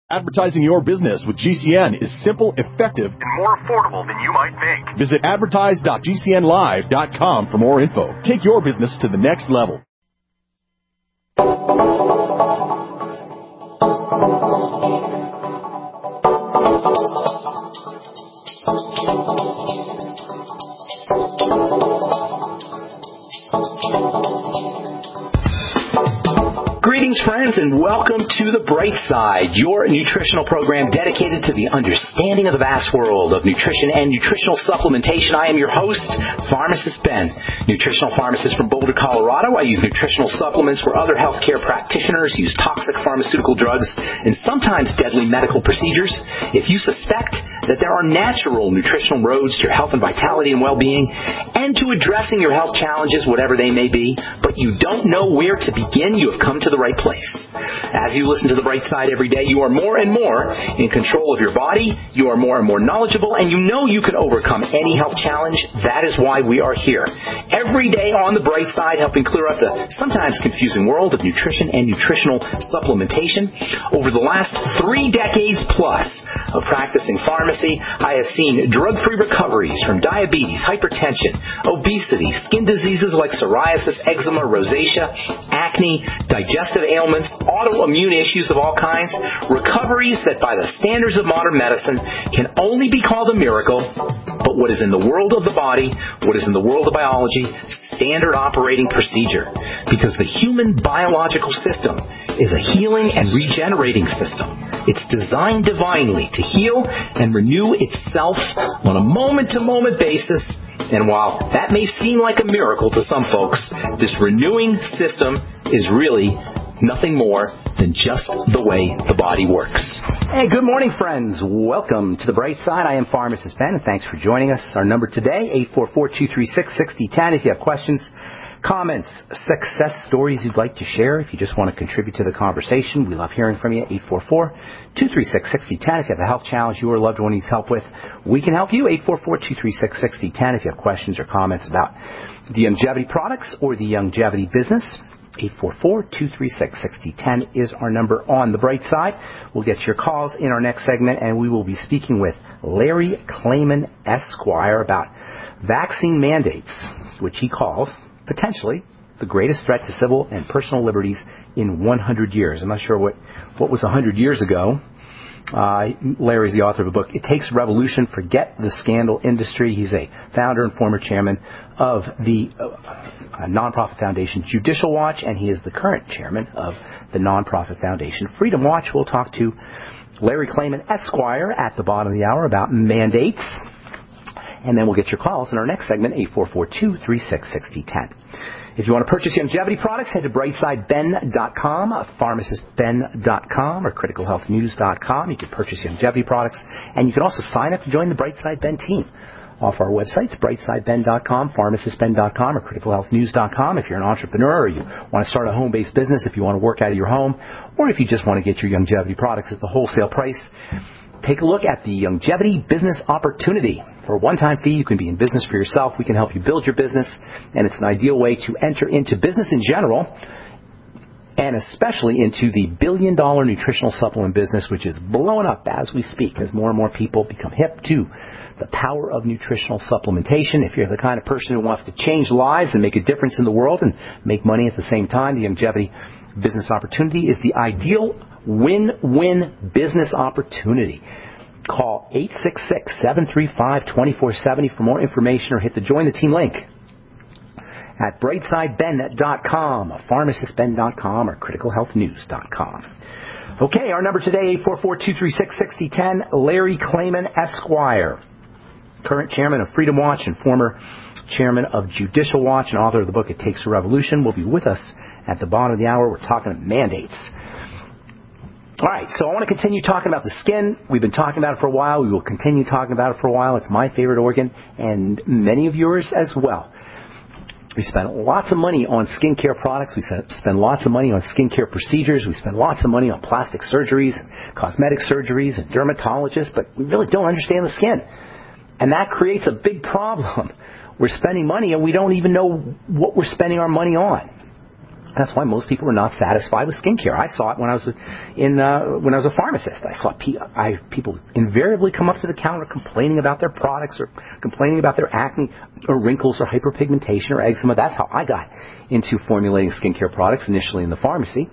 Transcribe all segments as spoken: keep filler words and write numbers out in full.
Advertising your business with G C N is simple, effective, and more affordable than you might think. Visit advertise dot g c n live dot com for more info. Take your business to the next level. Greetings, friends, and welcome to The Bright Side, your nutritional program dedicated to the understanding of the vast world of nutrition and nutritional supplementation. I am your host, Pharmacist Ben, nutritional pharmacist from Boulder, Colorado. I use nutritional supplements where other healthcare practitioners use toxic pharmaceutical drugs and sometimes deadly medical procedures. If you suspect that there are natural nutritional roads to your health and vitality and well-being and to addressing your health challenges, whatever they may be, but you don't know where to begin, you have come to the right place. As you listen to The Bright Side every day, you are more and more in control of your body, you are more and more knowledgeable, and you know you can overcome any health challenge. That is why we are here. Every day on The Bright Side, helping clear up the sometimes confusing world of nutrition and nutritional supplementation. Over the last three decades plus of practicing pharmacy, I have seen drug-free recoveries from diabetes, hypertension, obesity, skin diseases like psoriasis, eczema, rosacea, acne, digestive ailments, autoimmune issues of all kinds, recoveries that by the standards of modern medicine can only be called a miracle, but what is in the world of the body, what is in the world of biology, standard operating procedure. Because the human biological system is a healing and regenerating system. It's designed divinely to heal and renew itself on a moment-to-moment basis. And while that may seem like a miracle to some folks, this renewing system is really nothing more than just the way the body works. Hey, good morning, friends. Welcome to The Bright Side. I am Pharmacist Ben, and thanks for joining us. Our number today, eight four four, two three six, six zero one zero. If you have questions, comments, success stories you'd like to share, if you just want to contribute to the conversation, we love hearing from you. eight four four, two three six, six zero one zero. If you have a health challenge you or a loved one needs help with, we can help you. eight four four, two three six, six zero one zero. If you have questions or comments about the Youngevity products or the Youngevity business, eight four four, two three six, six zero one zero is our number on The Bright Side. We'll get your calls in our next segment, and we will be speaking with Larry Klayman, Esquire, about vaccine mandates, which he calls potentially the greatest threat to civil and personal liberties in one hundred years. I'm not sure what, what was one hundred years ago. Uh, Larry's the author of a book, It Takes a Revolution, Forget the Scandal Industry. He's a founder and former chairman of the uh, nonprofit foundation Judicial Watch, and he is the current chairman of the nonprofit foundation Freedom Watch. We'll talk to Larry Klayman, Esquire, at the bottom of the hour about mandates. And then we'll get your calls in our next segment, eight four four, two three six, six zero one zero. If you want to purchase Youngevity products, head to brightside ben dot com, pharmacist ben dot com, or critical health news dot com. You can purchase Youngevity products, and you can also sign up to join the Brightside Ben team off our websites, brightside ben dot com, pharmacist ben dot com, or critical health news dot com. If you're an entrepreneur or you want to start a home-based business, if you want to work out of your home, or if you just want to get your Youngevity products at the wholesale price, take a look at the Youngevity Business Opportunity. For a one-time fee, you can be in business for yourself. We can help you build your business, and it's an ideal way to enter into business in general, and especially into the billion-dollar nutritional supplement business, which is blowing up as we speak, as more and more people become hip to the power of nutritional supplementation. If you're the kind of person who wants to change lives and make a difference in the world and make money at the same time, the Youngevity Business Opportunity is the ideal win-win business opportunity. Call eight six six, seven three five, two four seven zero for more information, or hit the Join the Team link at brightside ben dot com, pharmacist ben dot com, or critical health news dot com. Okay, our number today, eight four four, two three six, six zero one zero. Larry Klayman, Esquire, current chairman of Freedom Watch and former chairman of Judicial Watch and author of the book It Takes a Revolution, will be with us at the bottom of the hour. We're talking mandates. All right, so I want to continue talking about the skin. We've been talking about it for a while. We will continue talking about it for a while. It's my favorite organ, and many of yours as well. We spend lots of money on skincare products. We spend lots of money on skincare procedures. We spend lots of money on plastic surgeries, and cosmetic surgeries, and dermatologists, but we really don't understand the skin. And that creates a big problem. We're spending money, and we don't even know what we're spending our money on. That's why most people are not satisfied with skincare. I saw it when I was in uh, when I was a pharmacist. I saw pe- I, people invariably come up to the counter complaining about their products or complaining about their acne or wrinkles or hyperpigmentation or eczema. That's how I got into formulating skincare products initially in the pharmacy.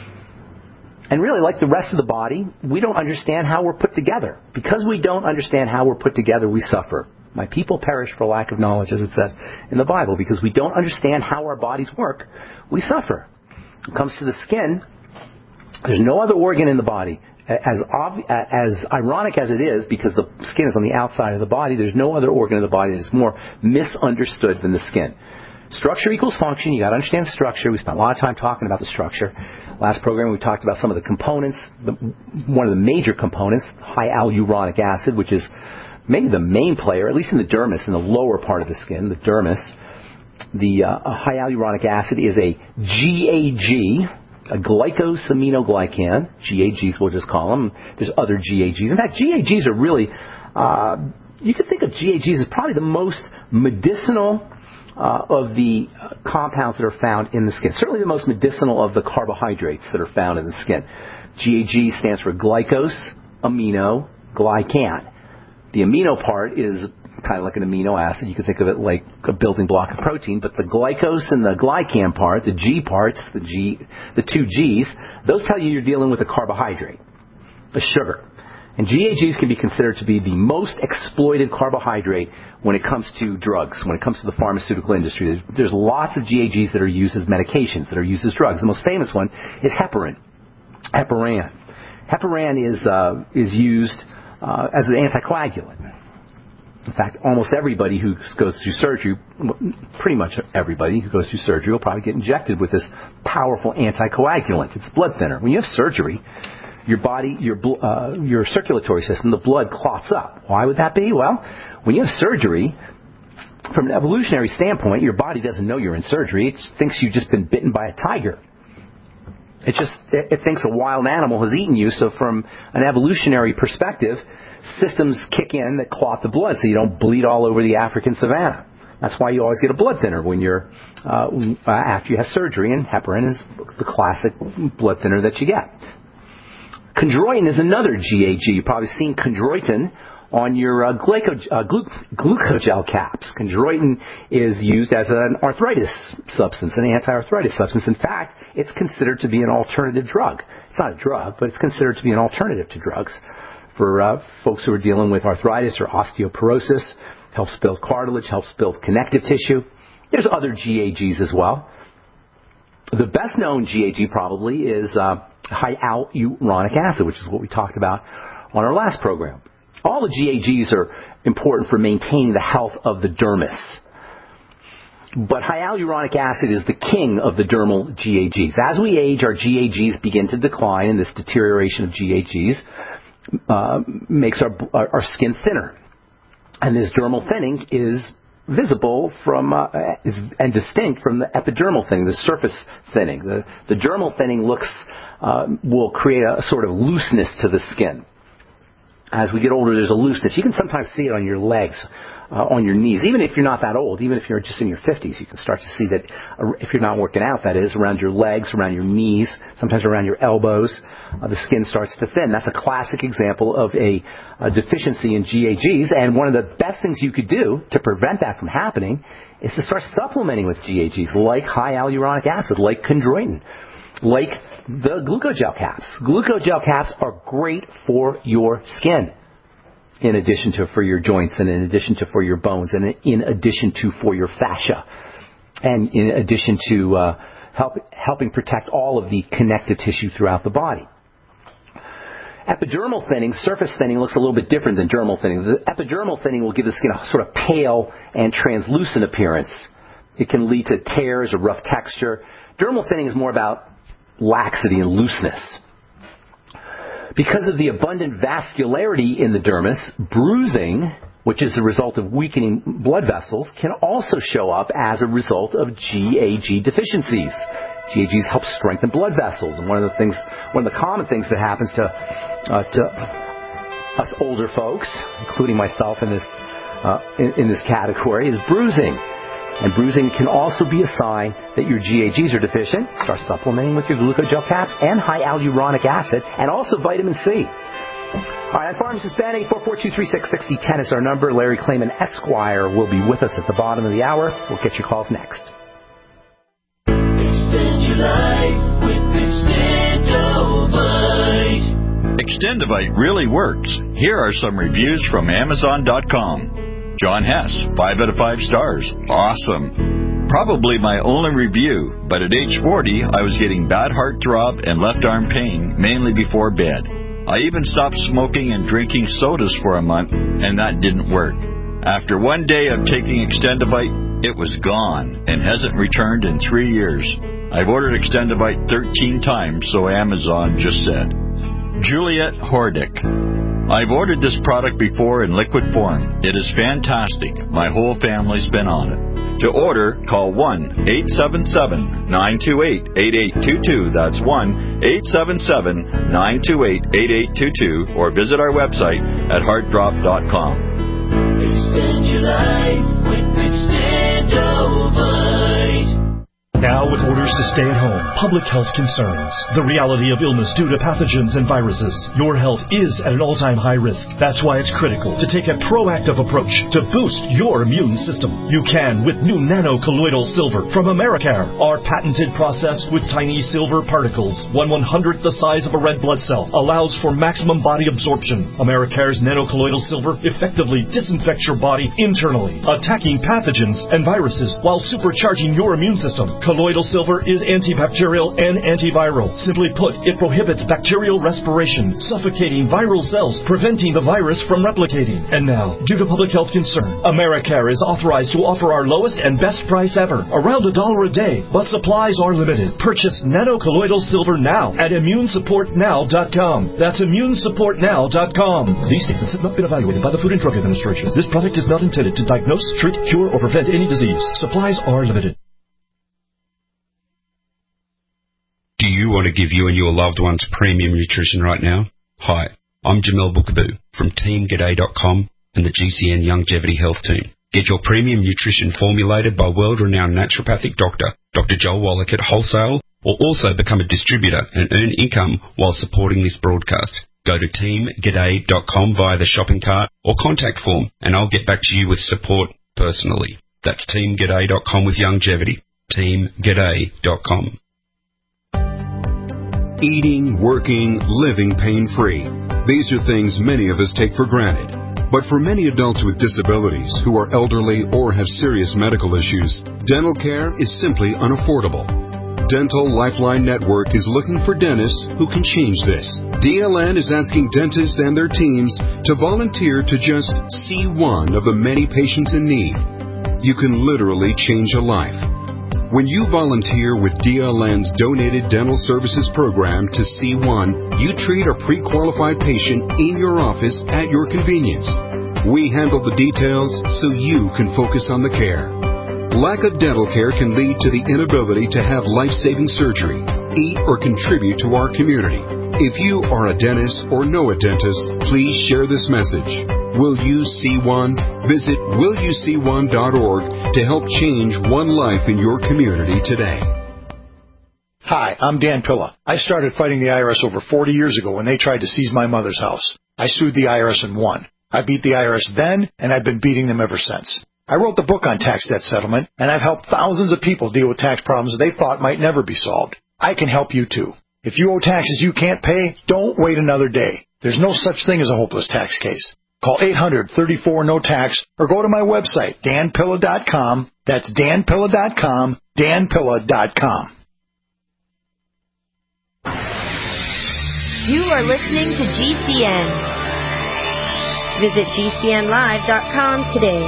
And really, like the rest of the body, we don't understand how we're put together. Because we don't understand how we're put together, we suffer. My people perish for lack of knowledge, as it says in the Bible. Because we don't understand how our bodies work, we suffer. When it comes to the skin, there's no other organ in the body. As ob- as ironic as it is, because the skin is on the outside of the body, there's no other organ in the body that is more misunderstood than the skin. Structure equals function. You got to understand structure. We spent a lot of time talking about the structure. Last program we talked about some of the components. The, one of the major components, high hyaluronic acid, which is maybe the main player, at least in the dermis, in the lower part of the skin, the dermis. The uh, high hyaluronic acid is a G A G, a glycosaminoglycan. G A Gs, we'll just call them. There's other G A Gs. In fact, G A Gs are really, uh, you could think of G A Gs as probably the most medicinal uh, of the uh, compounds that are found in the skin. Certainly the most medicinal of the carbohydrates that are found in the skin. G A G stands for glycosaminoglycan. The amino part is kind of like an amino acid. You could think of it like a building block of protein. But the glycose and the glycan part, the G parts, the G, the two Gs, those tell you you're dealing with a carbohydrate, a sugar. And G A Gs can be considered to be the most exploited carbohydrate when it comes to drugs, when it comes to the pharmaceutical industry. There's, there's lots of G A Gs that are used as medications, that are used as drugs. The most famous one is heparin. Heparan. Heparan is uh, is used uh, as an anticoagulant. In fact, almost everybody who goes through surgery, pretty much everybody who goes through surgery will probably get injected with this powerful anticoagulant. It's a blood thinner. When you have surgery, your body, your uh, your circulatory system, the blood clots up. Why would that be? Well, when you have surgery, from an evolutionary standpoint, your body doesn't know you're in surgery. It thinks you've just been bitten by a tiger. It just it, it thinks a wild animal has eaten you. So from an evolutionary perspective, systems kick in that clot the blood so you don't bleed all over the African savanna. That's why you always get a blood thinner when you're uh, after you have surgery, and heparin is the classic blood thinner that you get. Chondroitin is another G A G. You've probably seen chondroitin on your uh, glyco, uh, glu- glucogel caps. Chondroitin is used as an arthritis substance, an anti-arthritis substance. In fact, it's considered to be an alternative drug. It's not a drug, but it's considered to be an alternative to drugs for uh, folks who are dealing with arthritis or osteoporosis. Helps build cartilage, helps build connective tissue. There's other G A Gs as well. The best known G A G probably is uh, high hyaluronic acid, which is what we talked about on our last program. All the G A Gs are important for maintaining the health of the dermis. But high hyaluronic acid is the king of the dermal G A Gs. As we age, our G A Gs begin to decline, and this deterioration of G A Gs uh, makes our, our, our skin thinner. And this dermal thinning is visible from uh, is, and distinct from the epidermal thinning, the surface thinning. The, the dermal thinning looks uh, will create a sort of looseness to the skin. As we get older, there's a looseness. You can sometimes see it on your legs, uh, on your knees. Even if you're not that old, even if you're just in your fifties, you can start to see that, uh, if you're not working out, that is, around your legs, around your knees, sometimes around your elbows, uh, the skin starts to thin. That's a classic example of a, a deficiency in G A Gs, and one of the best things you could do to prevent that from happening is to start supplementing with G A Gs, like high hyaluronic acid, like chondroitin, like the glucogel caps. Glucogel caps are great for your skin, in addition to for your joints, and in addition to for your bones, and in addition to for your fascia, and in addition to uh, help, helping protect all of the connective tissue throughout the body. Epidermal thinning, surface thinning, looks a little bit different than dermal thinning. The epidermal thinning will give the skin a sort of pale and translucent appearance. It can lead to tears or rough texture. Dermal thinning is more about laxity and looseness. Because of the abundant vascularity in the dermis, bruising, which is the result of weakening blood vessels, can also show up as a result of G A G deficiencies. G A Gs help strengthen blood vessels, and one of the things, one of the common things that happens to uh, to us older folks, including myself in this uh, in, in this category, is bruising. And bruising can also be a sign that your G A Gs are deficient. Start supplementing with your glucogel caps and high hyaluronic acid, and also vitamin C. All right, I'm Pharmacist Ben. eight four four, two three six, six zero one zero is our number. Larry Klayman, Esquire, will be with us at the bottom of the hour. We'll get your calls next. Extend your life with Extendovite. Extendovite really works. Here are some reviews from Amazon dot com. John Hess, five out of five stars. Awesome. Probably my only review, but at age forty, I was getting bad heart throb and left arm pain, mainly before bed. I even stopped smoking and drinking sodas for a month, and that didn't work. After one day of taking Extendovite, it was gone and hasn't returned in three years. I've ordered Extendovite thirteen times, so Amazon just said. Juliet Hordick. I've ordered this product before in liquid form. It is fantastic. My whole family's been on it. To order, call one eight seven seven, nine two eight, eight eight two two. That's one eight seven seven, nine two eight, eight eight two two, or visit our website at heart drop dot com. Extend your life with Extendovite. Now with orders to stay at home, public health concerns, the reality of illness due to pathogens and viruses, your health is at an all-time high risk. That's why it's critical to take a proactive approach to boost your immune system. You can with new nano-colloidal silver from Americare. Our patented process with tiny silver particles, one one-hundredth the size of a red blood cell, allows for maximum body absorption. Americare's nano-colloidal silver effectively disinfects your body internally, attacking pathogens and viruses while supercharging your immune system. Colloidal silver is antibacterial and antiviral. Simply put, it prohibits bacterial respiration, suffocating viral cells, preventing the virus from replicating. And now, due to public health concern, Americare is authorized to offer our lowest and best price ever, around a dollar a day, but supplies are limited. Purchase nano-colloidal silver now at immune support now dot com. That's immune support now dot com. These statements have not been evaluated by the Food and Drug Administration. This product is not intended to diagnose, treat, cure, or prevent any disease. Supplies are limited. Do you want to give you and your loved ones premium nutrition right now? Hi, I'm Jamel Bookaboo from team g'day dot com and the G C N Longevity Health Team. Get your premium nutrition formulated by world-renowned naturopathic doctor, Doctor Joel Wallach at wholesale, or also become a distributor and earn income while supporting this broadcast. Go to team g'day dot com via the shopping cart or contact form, and I'll get back to you with support personally. That's team g'day dot com with longevity. team g'day dot com. Eating, working, living pain-free. These are things many of us take for granted. But for many adults with disabilities who are elderly or have serious medical issues, dental care is simply unaffordable. Dental Lifeline Network is looking for dentists who can change this. D L N is asking dentists and their teams to volunteer to just see one of the many patients in need. You can literally change a life. When you volunteer with D L N's Donated Dental Services Program to C one, you treat a pre-qualified patient in your office at your convenience. We handle the details so you can focus on the care. Lack of dental care can lead to the inability to have life-saving surgery, eat, or contribute to our community. If you are a dentist or know a dentist, please share this message. Will you see one? Visit will you see one dot org to help change one life in your community today. Hi, I'm Dan Pilla. I started fighting the I R S over forty years ago when they tried to seize my mother's house. I sued the I R S and won. I beat the I R S then, and I've been beating them ever since. I wrote the book on tax debt settlement, and I've helped thousands of people deal with tax problems they thought might never be solved. I can help you too. If you owe taxes you can't pay, don't wait another day. There's no such thing as a hopeless tax case. Call eight hundred, thirty-four, no tax or go to my website, dan pilla dot com. That's dan pilla dot com, dan pilla dot com. You are listening to G C N. Visit G C N live dot com today.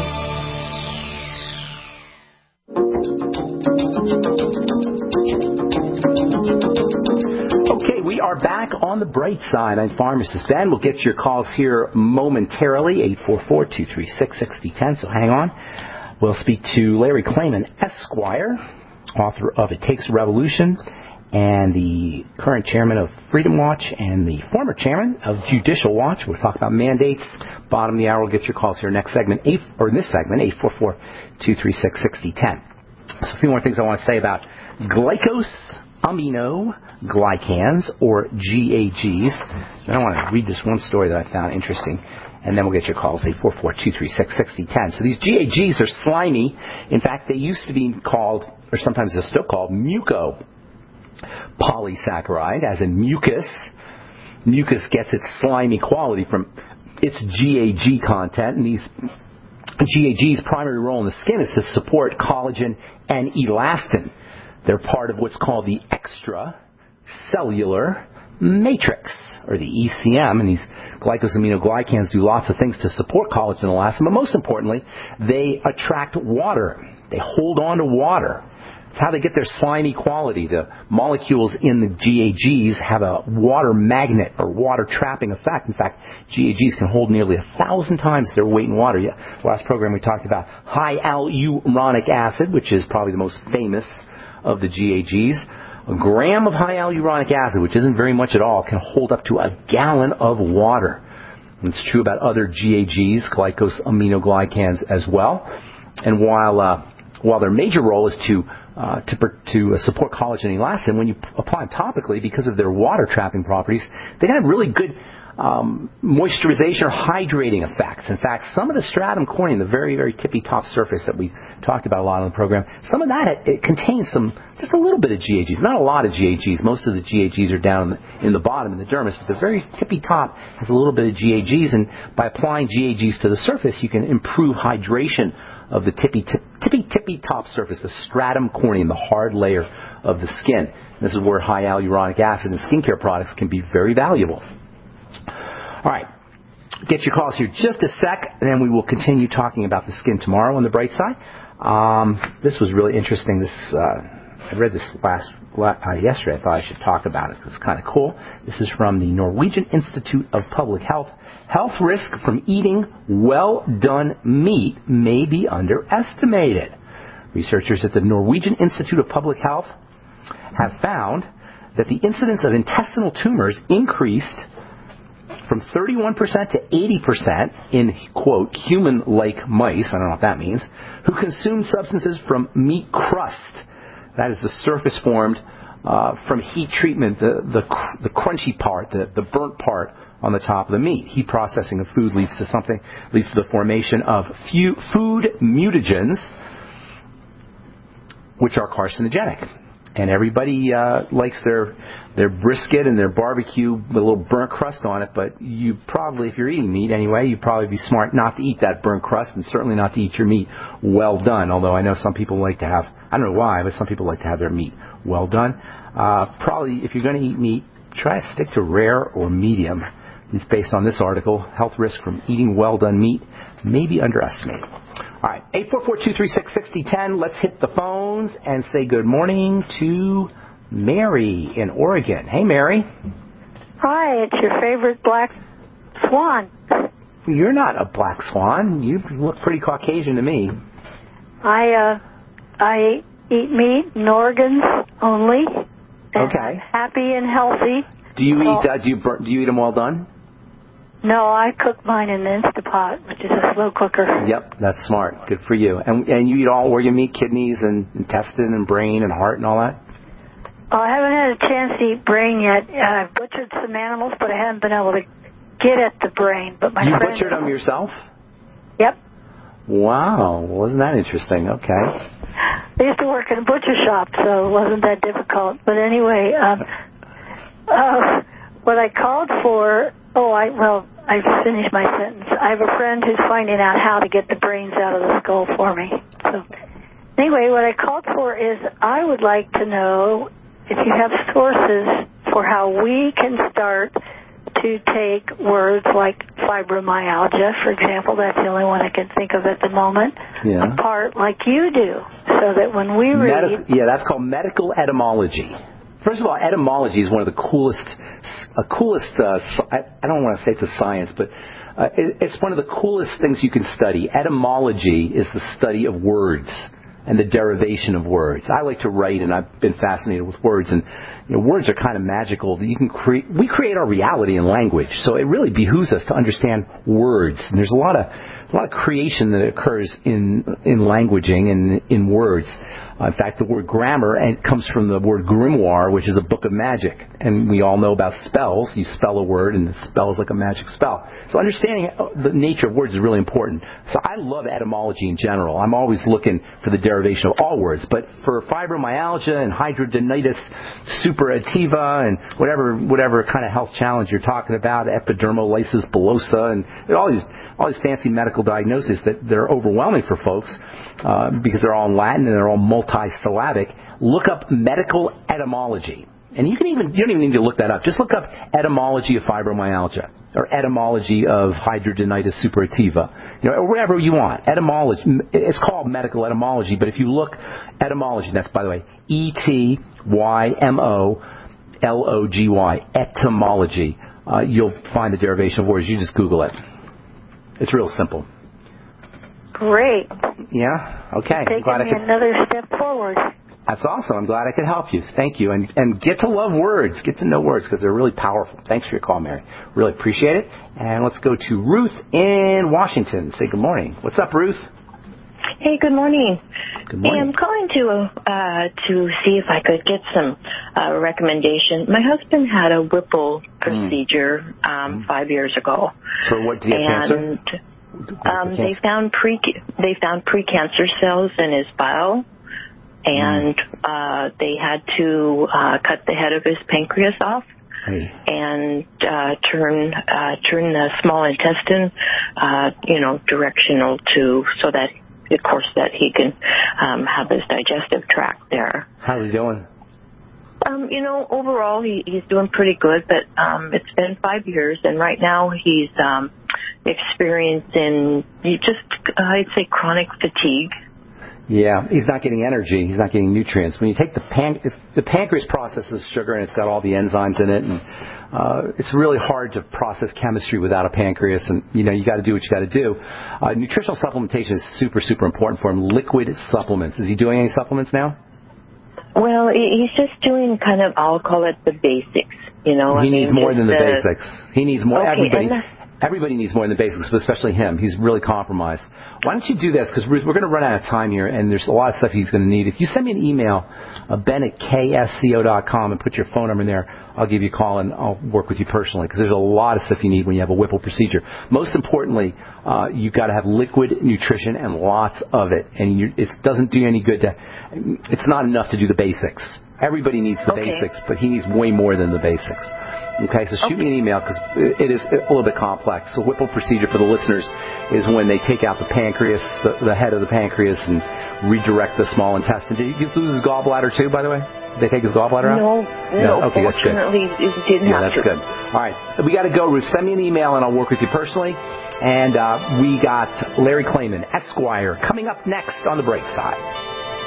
We are back on the bright side. I'm Pharmacist Ben. We'll get your calls here momentarily, eight four four, two three six, six zero one zero, so hang on. We'll speak to Larry Klayman, Esquire, author of It Takes a Revolution, and the current chairman of Freedom Watch and the former chairman of Judicial Watch. We'll talk about mandates, bottom of the hour, we'll get your calls here next segment, eight, or in this segment, eight four four, two three six, six zero one zero. So a few more things I want to say about glycosaminoglycans, or G A Gs. And I want to read this one story that I found interesting, and then we'll get your calls, eight four four, two three six, six zero one zero. So these G A Gs are slimy. In fact, they used to be called, or sometimes they're still called, mucopolysaccharide, as in mucus. Mucus gets its slimy quality from its G A G content, and these G A Gs' primary role in the skin is to support collagen and elastin. They're part of what's called the extracellular matrix, or the E C M, and these glycosaminoglycans do lots of things to support collagen and elastin, but most importantly, they attract water. They hold on to water. It's how they get their slimy quality. The molecules in the G A Gs have a water magnet or water trapping effect. In fact, G A Gs can hold nearly a thousand times their weight in water. Yeah, last program we talked about hyaluronic acid, which is probably the most famous of the G A Gs. A gram of hyaluronic acid, which isn't very much at all, can hold up to a gallon of water. And it's true about other G A Gs, glycosaminoglycans, as well. And while uh, while their major role is to Uh, to, to uh, support collagen and elastin, when you p- apply them topically, because of their water-trapping properties, they can have really good um, moisturization or hydrating effects. In fact, some of the stratum corneum, the very, very tippy-top surface that we talked about a lot on the program, some of that, it, it contains some, just a little bit of G A Gs. Not a lot of G A Gs. Most of the G A Gs are down in the, in the bottom, in the dermis, but the very tippy-top has a little bit of G A Gs, and by applying G A Gs to the surface, you can improve hydration of the tippy, tip, tippy, tippy top surface, the stratum corneum, the hard layer of the skin. This is where hyaluronic acid and skincare products can be very valuable. All right. Get your calls here just a sec, and then we will continue talking about the skin tomorrow on the bright side. Um, this was really interesting. This uh, I read this last uh, yesterday. I thought I should talk about it because it's kind of cool. This is from the Norwegian Institute of Public Health. Health risk from eating well-done meat may be underestimated. Researchers at the Norwegian Institute of Public Health have found that the incidence of intestinal tumors increased from thirty-one percent to eighty percent in, quote, human-like mice, I don't know what that means, who consumed substances from meat crust. That is the surface formed uh, from heat treatment, the, the the crunchy part, the, the burnt part on the top of the meat. Heat processing of food leads to something, leads to the formation of few food mutagens, which are carcinogenic. And everybody uh, likes their their brisket and their barbecue with a little burnt crust on it, but you probably, if you're eating meat anyway, you'd probably be smart not to eat that burnt crust, and certainly not to eat your meat well done, although I know some people like to have, I don't know why, but some people like to have their meat well done. Uh, probably, if you're going to eat meat, try to stick to rare or medium. At least based on this article, health risk from eating well-done meat may be underestimated. All right, eight four four, two three six, six zero one zero. Let's hit the phones and say good morning to Mary in Oregon. Hey, Mary. Hi, it's your favorite black swan. You're not a black swan. You look pretty Caucasian to me. I uh, I eat meat in organs only. Okay. I'm happy and healthy. Do you so, eat? Uh, do you burn, do you eat them well done? No, I cook mine in an Instapot, which is a slow cooker. Yep, that's smart. Good for you. And and you eat all organ meat, kidneys and intestine and brain and heart and all that? Oh, I haven't had a chance to eat brain yet. I've butchered some animals, but I haven't been able to get at the brain. But my you friend butchered them yourself? Yep. Wow, wasn't that interesting? Okay. I used to work in a butcher shop, so it wasn't that difficult. But anyway, um, uh, what I called for, oh, I well, I finished my sentence. I have a friend who's finding out how to get the brains out of the skull for me. So anyway, what I called for is I would like to know if you have sources for how we can start to take words like fibromyalgia, for example, that's the only one I can think of at the moment, yeah. apart like you do, so that when we read... Medi- yeah, that's called medical etymology. First of all, etymology is one of the coolest, uh, coolest. Uh, I, I don't want to say it's a science, but uh, it, it's one of the coolest things you can study. Etymology is the study of words. and the derivation of words. I like to write, and I've been fascinated with words, and you know, words are kind of magical. You can create, we create our reality in language, so it really behooves us to understand words. And there's a lot of a lot of creation that occurs in in languaging and in words. Uh, in fact, the word grammar and it comes from the word grimoire, which is a book of magic. And we all know about spells. You spell a word, and the spell is like a magic spell. So understanding the nature of words is really important. So I love etymology in general. I'm always looking for the derivation of all words. But for fibromyalgia and hidradenitis suppurativa and whatever whatever kind of health challenge you're talking about, epidermolysis bullosa, and all these all these fancy medical diagnoses that they're overwhelming for folks uh, because they're all in Latin and they're all multisyllabic. Look up medical etymology. And you can even you don't even need to look that up. Just look up etymology of fibromyalgia or etymology of hidradenitis suppurativa, you know, or whatever you want. Etymology. It's called medical etymology, but if you look etymology, that's by the way E T Y M O L O G Y, etymology. Uh, you'll find the derivation of words. You just Google it. It's real simple. Great. Yeah. Okay. Taking Glad I me could... another step forward. That's awesome. I'm glad I could help you. Thank you. And and get to love words. Get to know words because they're really powerful. Thanks for your call, Mary. Really appreciate it. And let's go to Ruth in Washington. Say good morning. What's up, Ruth? Hey, good morning. Good morning. Hey, I'm calling to uh, to see if I could get some uh, recommendation. My husband had a Whipple procedure um, mm. five years ago. For what? Do you have and, cancer? Um, they found pre they found precancer cells in his bile, and mm. uh, they had to uh, cut the head of his pancreas off hey. and uh, turn uh, turn the small intestine, uh, you know, directional to so that, of course, that he can um, have his digestive tract there. How's he doing? Um, you know, overall he, he's doing pretty good, but um, it's been five years, and right now he's um, experiencing you just uh, I'd say chronic fatigue. Yeah, he's not getting energy. He's not getting nutrients. When you take the pan- if the pancreas processes sugar and it's got all the enzymes in it, and uh, it's really hard to process chemistry without a pancreas. And you know, you got to do what you got to do. Uh, nutritional supplementation is super, super important for him. Liquid supplements. Is he doing any supplements now? Well, he's just doing kind of, I'll call it the basics. You know, he I needs mean, more than the uh, basics. He needs more. Okay, everybody. and Everybody needs more than the basics, but especially him. He's really compromised. Why don't you do this? Because Ruth, we're going to run out of time here, and there's a lot of stuff he's going to need. If you send me an email, uh, ben at k s c o dot com, and put your phone number in there, I'll give you a call, and I'll work with you personally, because there's a lot of stuff you need when you have a Whipple procedure. Most importantly, uh, you've got to have liquid nutrition and lots of it. And you, it doesn't do any good to, it's not enough to do the basics. Everybody needs the okay. basics, but he needs way more than the basics. Okay, so shoot okay. me an email because it is a little bit complex. So Whipple procedure for the listeners is when they take out the pancreas, the, the head of the pancreas, and redirect the small intestine. Did he lose his gallbladder too, by the way? Did they take his gallbladder out? No, no. no? Okay, that's good. Fortunately, it didn't yeah, have that's to. good. All right, we got to go, Ruth. Send me an email and I'll work with you personally. And uh, we got Larry Klayman, Esquire, coming up next on The Bright Side.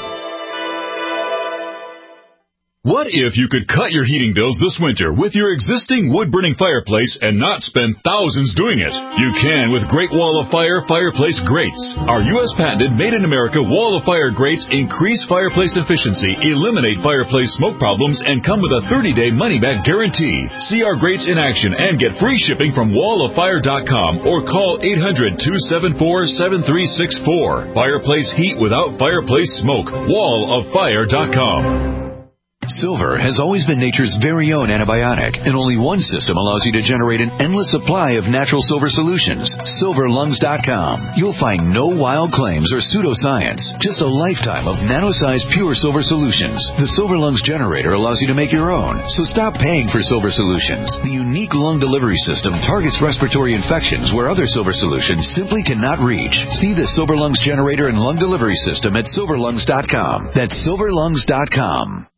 What if you could cut your heating bills this winter with your existing wood-burning fireplace and not spend thousands doing it? You can with Great Wall of Fire fireplace grates. Our U S patented made-in-America Wall of Fire grates increase fireplace efficiency, eliminate fireplace smoke problems, and come with a thirty-day money-back guarantee. See our grates in action and get free shipping from wall of fire dot com or call eight hundred, two seven four, seven three six four. Fireplace heat without fireplace smoke. wall of fire dot com. Silver has always been nature's very own antibiotic, and only one system allows you to generate an endless supply of natural silver solutions. silver lungs dot com. You'll find no wild claims or pseudoscience, just a lifetime of nano-sized pure silver solutions. The Silver Lungs generator allows you to make your own, so stop paying for silver solutions. The unique lung delivery system targets respiratory infections where other silver solutions simply cannot reach. See the Silver Lungs generator and lung delivery system at silver lungs dot com. That's silver lungs dot com.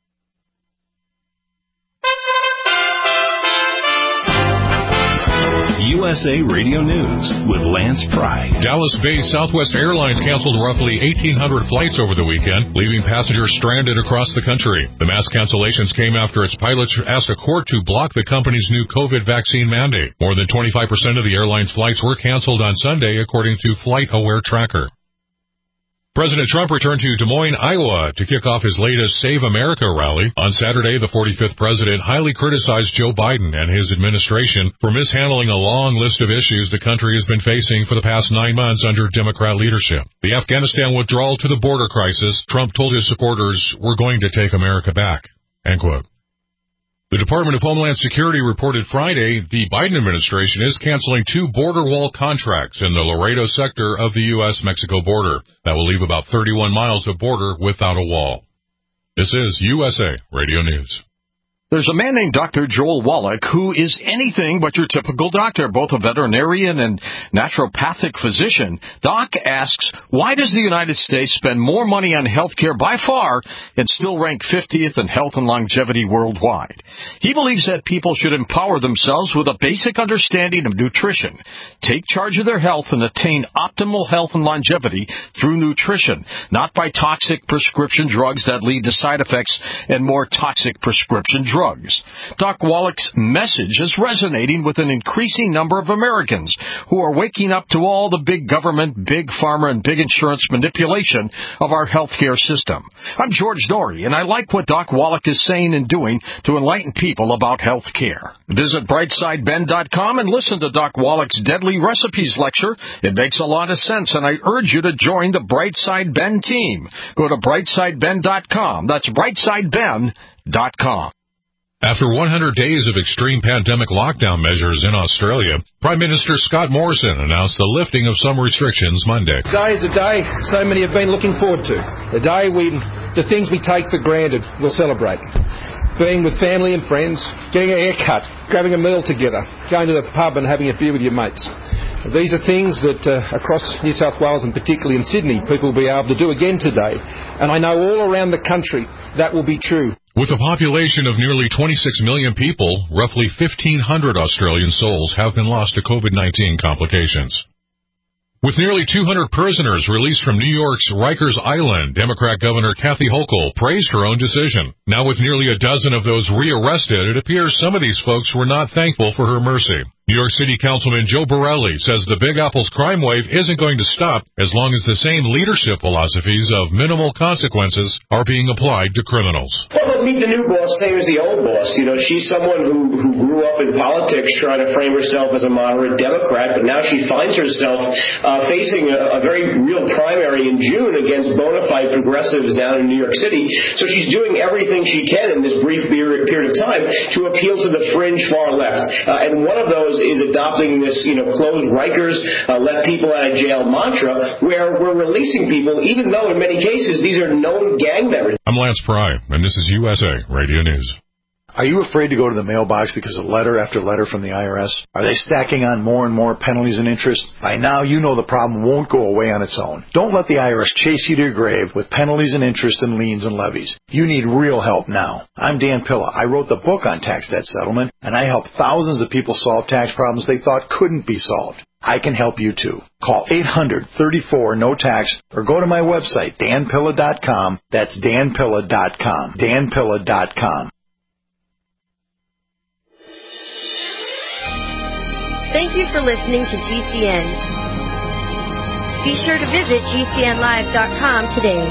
U S A Radio News with Lance Pry. Dallas-based Southwest Airlines canceled roughly eighteen hundred flights over the weekend, leaving passengers stranded across the country. The mass cancellations came after its pilots asked a court to block the company's new COVID vaccine mandate. More than twenty-five percent of the airline's flights were canceled on Sunday, according to Flight Aware Tracker. President Trump returned to Des Moines, Iowa to kick off his latest Save America rally. On Saturday, the forty-fifth president highly criticized Joe Biden and his administration for mishandling a long list of issues the country has been facing for the past nine months under Democrat leadership. The Afghanistan withdrawal to the border crisis, Trump told his supporters, "We're going to take America back." End quote. The Department of Homeland Security reported Friday the Biden administration is canceling two border wall contracts in the Laredo sector of the U S Mexico border. That will leave about thirty-one miles of border without a wall. This is U S A Radio News. There's a man named Doctor Joel Wallach who is anything but your typical doctor, both a veterinarian and naturopathic physician. Doc asks, why does the United States spend more money on health care by far and still rank fiftieth in health and longevity worldwide? He believes that people should empower themselves with a basic understanding of nutrition, take charge of their health, and attain optimal health and longevity through nutrition, not by toxic prescription drugs that lead to side effects and more toxic prescription drugs. Drugs. Doc Wallach's message is resonating with an increasing number of Americans who are waking up to all the big government, big pharma, and big insurance manipulation of our healthcare system. I'm George Dory, and I like what Doc Wallach is saying and doing to enlighten people about health care. Visit brightside ben dot com and listen to Doc Wallach's Deadly Recipes lecture. It makes a lot of sense, and I urge you to join the Brightside Ben team. Go to brightside ben dot com. That's brightside ben dot com. After one hundred days of extreme pandemic lockdown measures in Australia, Prime Minister Scott Morrison announced the lifting of some restrictions Monday. Today is a day so many have been looking forward to. A day when the things we take for granted we'll celebrate. Being with family and friends, getting a haircut, grabbing a meal together, going to the pub and having a beer with your mates. These are things that uh, across New South Wales and particularly in Sydney people will be able to do again today. And I know all around the country that will be true. With a population of nearly twenty-six million people, roughly fifteen hundred Australian souls have been lost to COVID nineteen complications. With nearly two hundred prisoners released from New York's Rikers Island, Democrat Governor Kathy Hochul praised her own decision. Now with nearly a dozen of those rearrested, it appears some of these folks were not thankful for her mercy. New York City Councilman Joe Borelli says the Big Apple's crime wave isn't going to stop as long as the same leadership philosophies of minimal consequences are being applied to criminals. Well, look, meet the new boss, same as the old boss. You know, she's someone who, who grew up in politics trying to frame herself as a moderate Democrat, but now she finds herself uh, facing a, a very real primary in June against bona fide progressives down in New York City. So she's doing everything she can in this brief period of time to appeal to the fringe far left. Uh, and one of those is adopting this, you know, closed Rikers, uh, let people out of jail mantra, where we're releasing people, even though in many cases these are known gang members. I'm Lance Pry, and this is U S A Radio News. Are you afraid to go to the mailbox because of letter after letter from the I R S? Are they stacking on more and more penalties and interest? By now, you know the problem won't go away on its own. Don't let the I R S chase you to your grave with penalties and interest and liens and levies. You need real help now. I'm Dan Pilla. I wrote the book on tax debt settlement, and I helped thousands of people solve tax problems they thought couldn't be solved. I can help you too. Call eight hundred, thirty-four, no tax or go to my website, dan pilla dot com. That's dan pilla dot com. dan pilla dot com. Thank you for listening to G C N. Be sure to visit G C N live dot com today.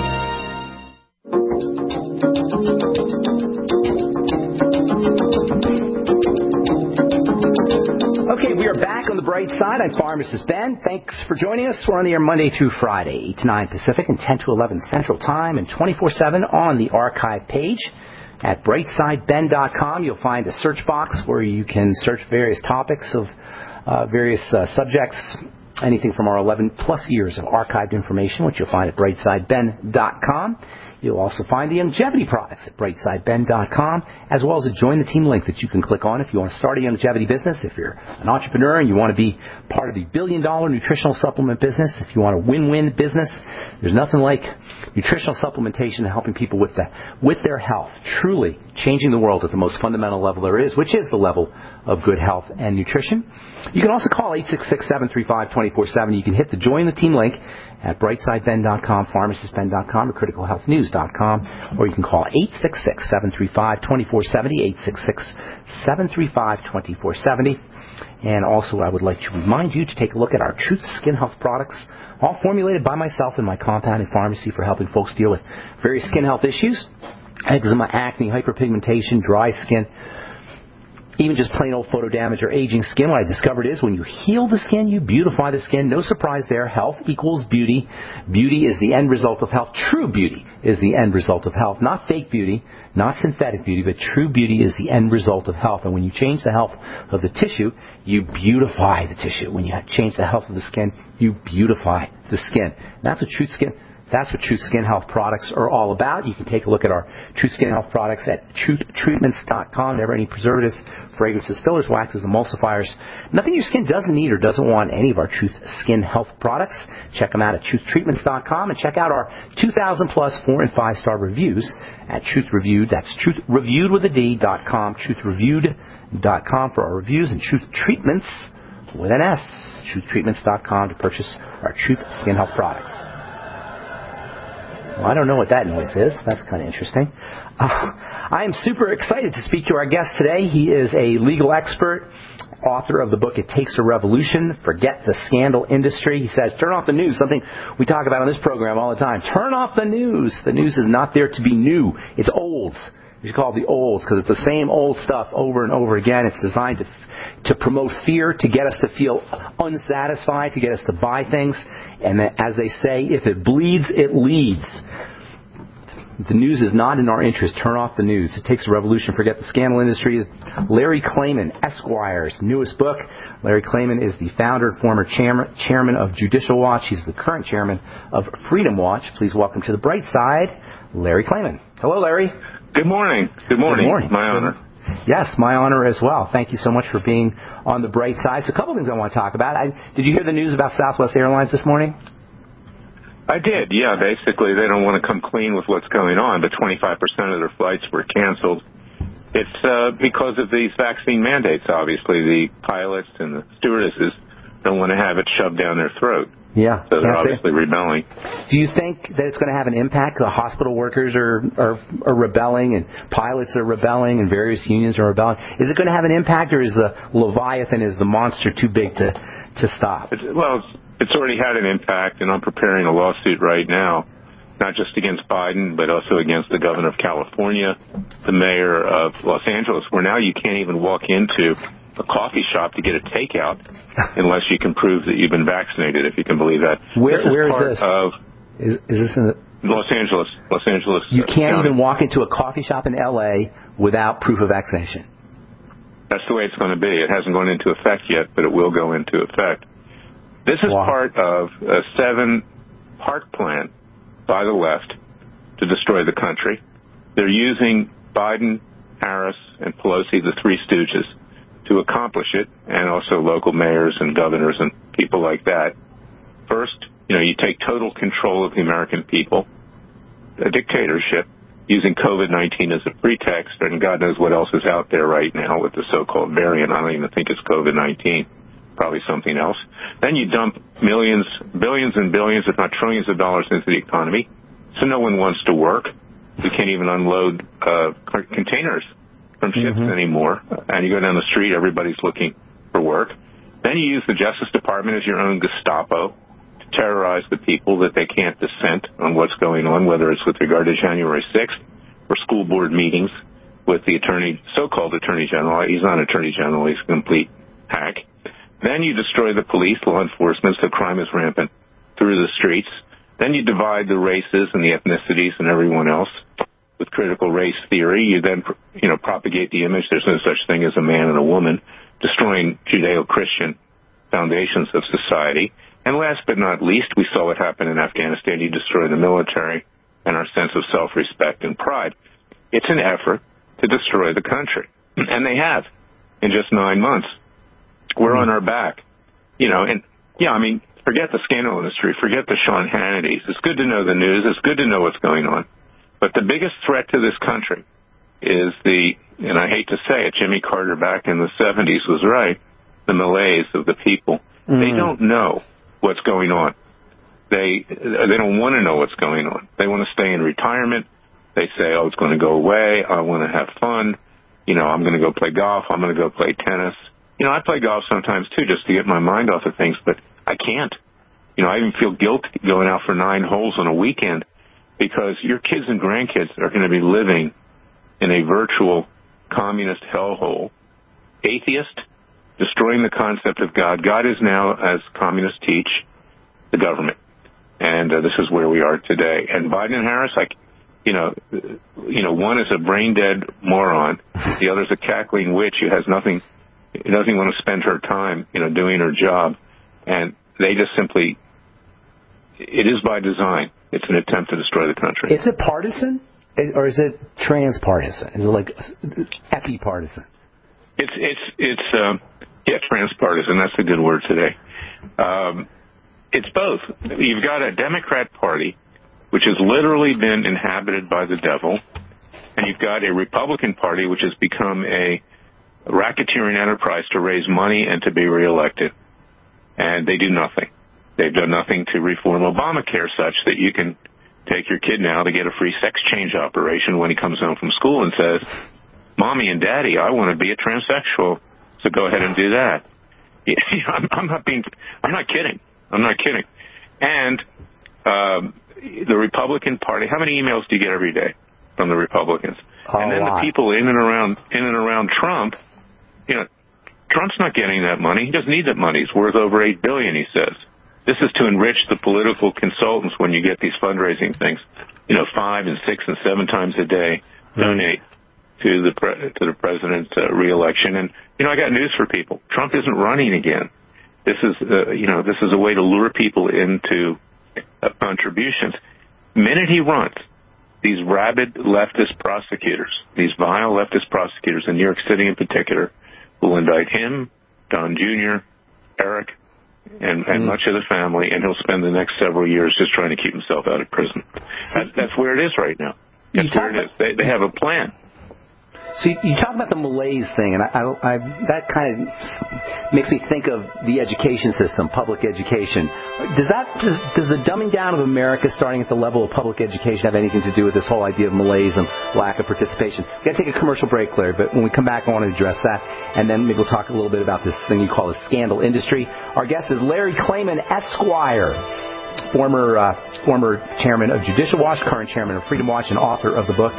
Okay, we are back on the bright side. I'm Pharmacist Ben. Thanks for joining us. We're on the air Monday through Friday, eight to nine Pacific and ten to eleven Central Time, and twenty-four seven on the archive page. At brightside ben dot com, you'll find a search box where you can search various topics of uh, various uh, subjects, anything from our eleven plus years of archived information, which you'll find at brightside ben dot com. You'll also find the longevity products at brightside ben dot com, as well as a Join the Team link that you can click on if you want to start a longevity business, if you're an entrepreneur and you want to be part of the billion-dollar nutritional supplement business, if you want a win-win business. There's nothing like nutritional supplementation and helping people with the, with their health, truly changing the world at the most fundamental level there is, which is the level of good health and nutrition. You can also call eight six six, seven three five, two four seven zero. You can hit the Join the Team link at brightside ben dot com, pharmacist ben dot com, or critical health news dot com, or you can call eight six six, seven three five, two four seven zero, eight six six, seven three five, two four seven zero. And also, I would like to remind you to take a look at our Truth Skin Health products all formulated by myself in my compounding pharmacy for helping folks deal with various skin health issues, eczema, acne, hyperpigmentation, dry skin, even just plain old photo damage or aging skin. What I discovered is when you heal the skin, you beautify the skin. No surprise there. Health equals beauty. Beauty is the end result of health. True beauty is the end result of health. Not fake beauty, not synthetic beauty, but true beauty is the end result of health. And when you change the health of the tissue, you beautify the tissue. When you change the health of the skin, you beautify the skin. And that's what Truth Skin That's what Truth Skin Health products are all about. You can take a look at our Truth Skin Health products at truth treatments dot com. Never any preservatives, fragrances, fillers, waxes, emulsifiers. Nothing your skin doesn't need or doesn't want any of our Truth Skin Health products. Check them out at truth treatments dot com and check out our two thousand plus four and five star reviews at Truth Reviewed. That's Truth Reviewed with a D dot com. truth reviewed dot com for our reviews, and Truth Treatments with an S. truth treatments dot com to purchase our Truth Skin Health products. Well, I don't know what that noise is. That's kind of interesting. Uh, I am super excited to speak to our guest today. He is a legal expert, author of the book It Takes a Revolution, Forget the Scandal Industry. He says, turn off the news, something we talk about on this program all the time. Turn off the news. The news is not there to be new. It's olds. We should call it the olds because it's the same old stuff over and over again. It's designed to to promote fear, to get us to feel unsatisfied, to get us to buy things. And as they say, if it bleeds, it leads. The news is not in our interest. Turn off the news. It Takes a Revolution. Forget the Scandal Industry is Larry Klayman, Esquire's newest book. Larry Klayman is the founder and former chairman, chairman of Judicial Watch. He's the current chairman of Freedom Watch. Please welcome to the bright side, Larry Klayman. Hello, Larry. Good morning. Good morning. Good morning. My honor. Yes, my honor as well. Thank you so much for being on the bright side. So a couple things I want to talk about. I, did you hear the news about Southwest Airlines this morning? I did, yeah. Basically, they don't want to come clean with what's going on, but twenty-five percent of their flights were canceled. It's uh, because of these vaccine mandates, obviously. The pilots and the stewardesses don't want to have it shoved down their throat. Yeah. So they're obviously rebelling. Do you think that it's going to have an impact? The hospital workers are, are, are rebelling, and pilots are rebelling, and various unions are rebelling. Is it going to have an impact, or is the Leviathan, is the monster too big to, to stop? It's, well, it's, it's already had an impact, and I'm preparing a lawsuit right now, not just against Biden, but also against the governor of California, the mayor of Los Angeles, where now you can't even walk into a coffee shop to get a takeout unless you can prove that you've been vaccinated, if you can believe that. Where, this is where is part this? Of is, is this in the... Los Angeles? Los Angeles. You can't County. even walk into a coffee shop in L A without proof of vaccination. That's the way it's going to be. It hasn't gone into effect yet, but it will go into effect. This is wow. part of a seven-part plan by the left to destroy the country. They're using Biden, Harris, and Pelosi, the three stooges, to accomplish it, and also local mayors and governors and people like that. First, you know, you take total control of the American people, a dictatorship, using COVID nineteen as a pretext, and God knows what else is out there right now with the so-called variant. I don't even think it's COVID nineteen, probably something else. Then you dump millions, billions and billions, if not trillions of dollars into the economy, so no one wants to work. We can't even unload uh, containers from ships mm-hmm. anymore, and you go down the street, everybody's looking for work. Then you use the Justice Department as your own Gestapo to terrorize the people that they can't dissent on what's going on, whether it's with regard to January sixth or school board meetings with the attorney, so-called Attorney General. He's not Attorney General, he's a complete hack. Then you destroy the police, law enforcement, so crime is rampant through the streets. Then you divide the races and the ethnicities and everyone else. With critical race theory, you then, you know, propagate the image there's no such thing as a man and a woman, destroying Judeo-Christian foundations of society. And last but not least, we saw what happened in Afghanistan. You destroy the military and our sense of self-respect and pride. It's an effort to destroy the country. And they have in just nine months. We're on our back. You know, and, yeah, I mean, forget the scandal industry. Forget the Sean Hannitys. It's good to know the news. It's good to know what's going on. But the biggest threat to this country is the, and I hate to say it, Jimmy Carter back in the seventies was right, the malaise of the people. Mm. They don't know what's going on. They they don't want to know what's going on. They want to stay in retirement. They say, oh, it's going to go away. I want to have fun. You know, I'm going to go play golf. I'm going to go play tennis. You know, I play golf sometimes, too, just to get my mind off of things, but I can't. You know, I even feel guilty going out for nine holes on a weekend because your kids and grandkids are going to be living in a virtual communist hellhole. Atheist, destroying the concept of God. God is now, as communists teach, the government. And uh, this is where we are today. And Biden and Harris, like, you know, you know, one is a brain-dead moron. The other is a cackling witch who has nothing, who doesn't want to spend her time, you know, doing her job. And they just simply, it is by design. It's an attempt to destroy the country. Is it partisan? Or is it transpartisan? Is it like epi-partisan? It's, it's, it's, um, yeah, transpartisan. That's a good word today. Um, it's both. You've got a Democrat Party, which has literally been inhabited by the devil, and you've got a Republican Party, which has become a racketeering enterprise to raise money and to be reelected. And they do nothing. They've done nothing to reform Obamacare such that you can take your kid now to get a free sex change operation when he comes home from school and says, Mommy and Daddy, I want to be a transsexual, so go ahead and do that. I'm, I'm not being, I'm not kidding. I'm not kidding. And um, the Republican Party, how many emails do you get every day from the Republicans? A and then lot. the people in and around in and around Trump, you know, Trump's not getting that money. He doesn't need that money. It's worth over eight billion dollars, he says. This is to enrich the political consultants when you get these fundraising things. You know, five and six and seven times a day, donate to the pre- to the president's uh, reelection. And you know, I got news for people. Trump isn't running again. This is, uh, you know, this is a way to lure people into uh, contributions. The minute he runs, these rabid leftist prosecutors, these vile leftist prosecutors in New York City in particular, will indict him, Don Junior, Eric, and, and mm. much of the family, and he'll spend the next several years just trying to keep himself out of prison. That, that's where it is right now. That's where it is. They, they have a plan. So you, you talk about the malaise thing, and I, I, I, that kind of makes me think of the education system, public education. Does that does, does the dumbing down of America, starting at the level of public education, have anything to do with this whole idea of malaise and lack of participation? We've got to take a commercial break, Larry, but when we come back, I want to address that, and then maybe we'll talk a little bit about this thing you call the scandal industry. Our guest is Larry Klayman, Esquire. Former uh, former chairman of Judicial Watch, current chairman of Freedom Watch, and author of the book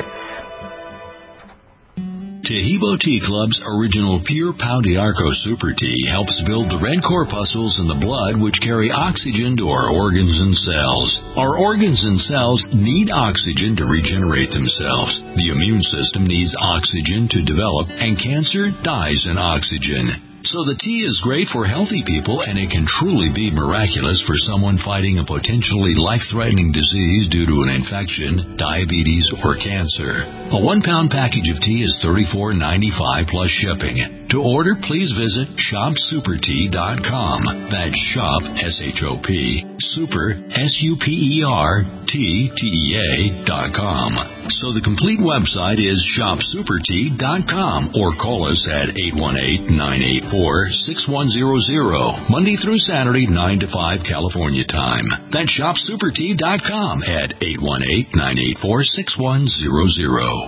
Tahibo Tea Club's original Pure Pau d'Arco Super Tea helps build the red corpuscles in the blood which carry oxygen to our organs and cells. Our organs and cells need oxygen to regenerate themselves. The immune system needs oxygen to develop, and cancer dies in oxygen. So the tea is great for healthy people, and it can truly be miraculous for someone fighting a potentially life-threatening disease due to an infection, diabetes, or cancer. A one-pound package of tea is thirty-four ninety-five plus shipping. To order, please visit shop super tea dot com. That's shop, S H O P, super, S U P E R, T, T E A, dot com. So the complete website is shop super tea dot com, or call us at eight one eight, nine eight four, six one zero zero, Monday through Saturday, nine to five California time. That's shop super tea dot com at eight one eight, nine eight four, six one zero zero.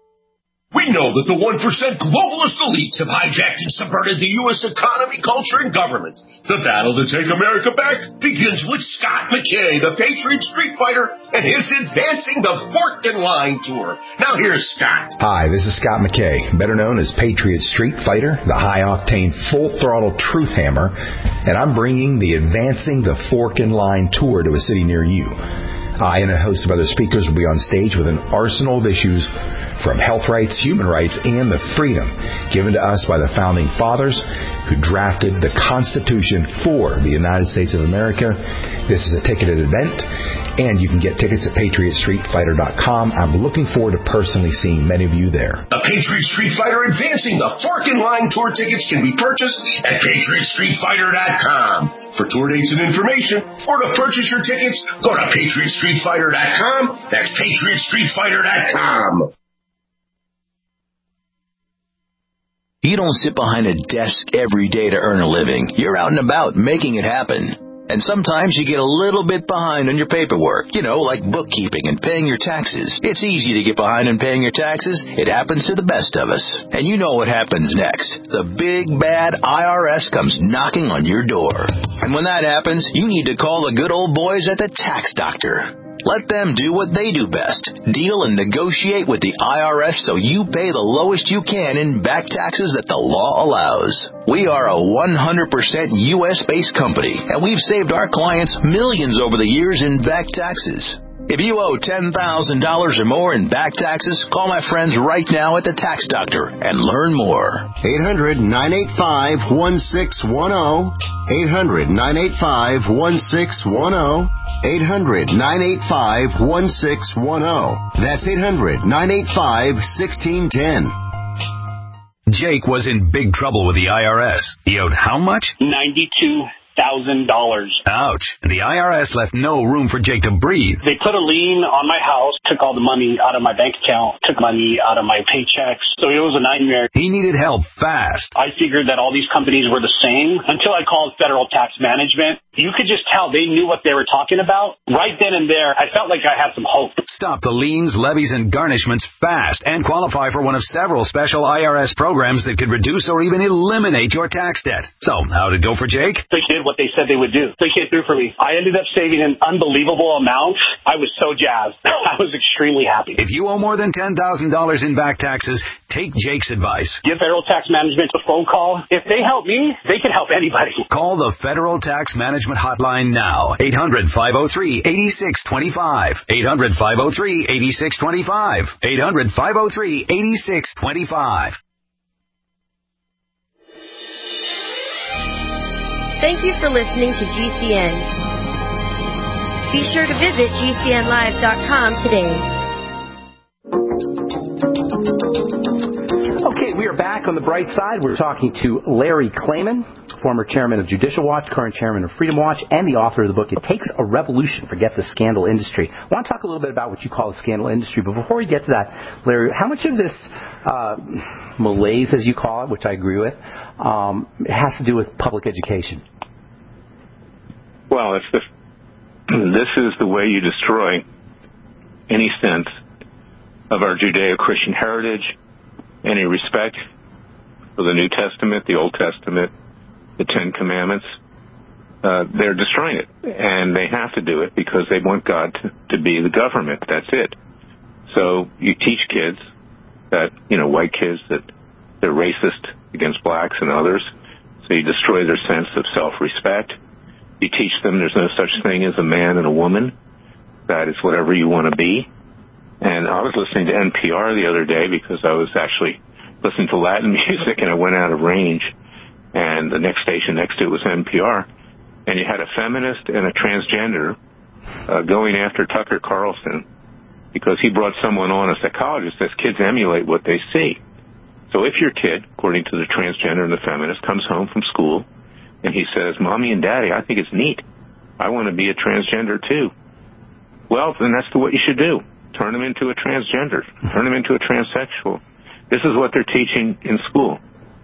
We know that the one percent globalist elites have hijacked and subverted the U S economy, culture, and government. The battle to take America back begins with Scott McKay, the Patriot Street Fighter, and his Advancing the Fork in Line tour. Now here's Scott. Hi, this is Scott McKay, better known as Patriot Street Fighter, the high-octane, full-throttle truth hammer, and I'm bringing the Advancing the Fork in Line tour to a city near you. I and a host of other speakers will be on stage with an arsenal of issues from health rights, human rights, and the freedom given to us by the Founding Fathers who drafted the Constitution for the United States of America. This is a ticketed event, and you can get tickets at patriot street fighter dot com. I'm looking forward to personally seeing many of you there. The Patriot Street Fighter Advancing the Fork in Line tour tickets can be purchased at patriot street fighter dot com. For tour dates and information, or to purchase your tickets, go to patriot street fighter dot com. That's patriot street fighter dot com. You don't sit behind a desk every day to earn a living. You're out and about making it happen. And sometimes you get a little bit behind on your paperwork, you know, like bookkeeping and paying your taxes. It's easy to get behind on paying your taxes. It happens to the best of us. And you know what happens next. The big, bad I R S comes knocking on your door. And when that happens, you need to call the good old boys at the Tax Doctor. Let them do what they do best. Deal and negotiate with the I R S so you pay the lowest you can in back taxes that the law allows. We are a one hundred percent U S-based company, and we've saved our clients millions over the years in back taxes. If you owe ten thousand dollars or more in back taxes, call my friends right now at the Tax Doctor and learn more. eight hundred, nine eight five, one six one zero. eight hundred, nine eight five, one six one zero. eight hundred, nine eight five, one six one zero. That's eight hundred, nine eight five, one six one zero. Jake was in big trouble with the I R S. He owed how much? ninety-two thousand dollars. Ouch. And the I R S left no room for Jake to breathe. They put a lien on my house, took all the money out of my bank account, took money out of my paychecks. So it was a nightmare. He needed help fast. I figured that all these companies were the same until I called Federal Tax Management. You could just tell they knew what they were talking about. Right then and there, I felt like I had some hope. Stop the liens, levies, and garnishments fast and qualify for one of several special I R S programs that could reduce or even eliminate your tax debt. So, how'd it go for Jake? They did what they said they would do. They came through for me. I ended up saving an unbelievable amount. I was so jazzed. I was extremely happy. If you owe more than ten thousand dollars in back taxes, take Jake's advice. Give Federal Tax Management a phone call. If they help me, they can help anybody. Call the Federal Tax Management hotline now. eight hundred, five oh three, eight six two five. eight hundred, five oh three, eight six two five. eight hundred, five oh three, eight six two five. Thank you for listening to G C N. Be sure to visit G C N live dot com today. Okay, we are back on the bright side. We're talking to Larry Klayman, former chairman of Judicial Watch, current chairman of Freedom Watch, and the author of the book, It Takes a Revolution, Forget the Scandal Industry. I want to talk a little bit about what you call the scandal industry, but before we get to that, Larry, how much of this uh, malaise, as you call it, which I agree with, um, has to do with public education? Well, it's the, this is the way you destroy any sense of our Judeo-Christian heritage, any respect for the New Testament, the Old Testament, the Ten Commandments. Uh, they're destroying it, and they have to do it because they want God to, to be the government. That's it. So you teach kids that, you know, white kids, that they're racist against blacks and others, so you destroy their sense of self-respect. You teach them there's no such thing as a man and a woman, that it's whatever you want to be. And I was listening to N P R the other day because I was actually listening to Latin music, and I went out of range. And the next station next to it was N P R. And you had a feminist and a transgender uh, going after Tucker Carlson because he brought someone on, a psychologist, that says kids emulate what they see. So if your kid, according to the transgender and the feminist, comes home from school and he says, Mommy and Daddy, I think it's neat. I want to be a transgender too. Well, then that's what you should do. Turn them into a transgender. Turn them into a transsexual. This is what they're teaching in school.